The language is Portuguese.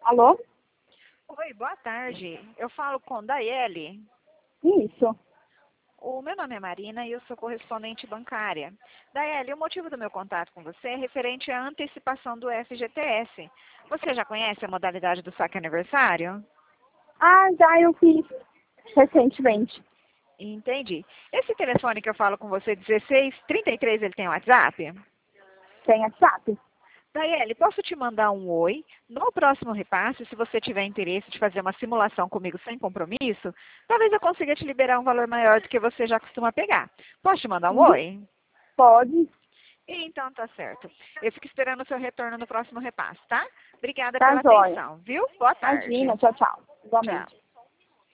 Alô? Oi, boa tarde. Eu falo com Daiele. Isso. O meu nome é Marina e eu sou correspondente bancária. Daiele, o motivo do meu contato com você é referente à antecipação do FGTS. Você já conhece a modalidade do saque aniversário? Ah, já eu fiz recentemente. Entendi. Esse telefone que eu falo com você, 1633, ele tem WhatsApp? Tem WhatsApp? Daiele, posso te mandar um oi? No próximo repasse, se você tiver interesse de fazer uma simulação comigo sem compromisso, talvez eu consiga te liberar um valor maior do que você já costuma pegar. Posso te mandar um Uhum. oi? Pode. Então tá certo. Eu fico esperando o seu retorno no próximo repasse, tá? Obrigada Tá pela jóia. atenção, viu? Boa tarde. Imagina. Tchau, tchau. Tchau. Igualmente.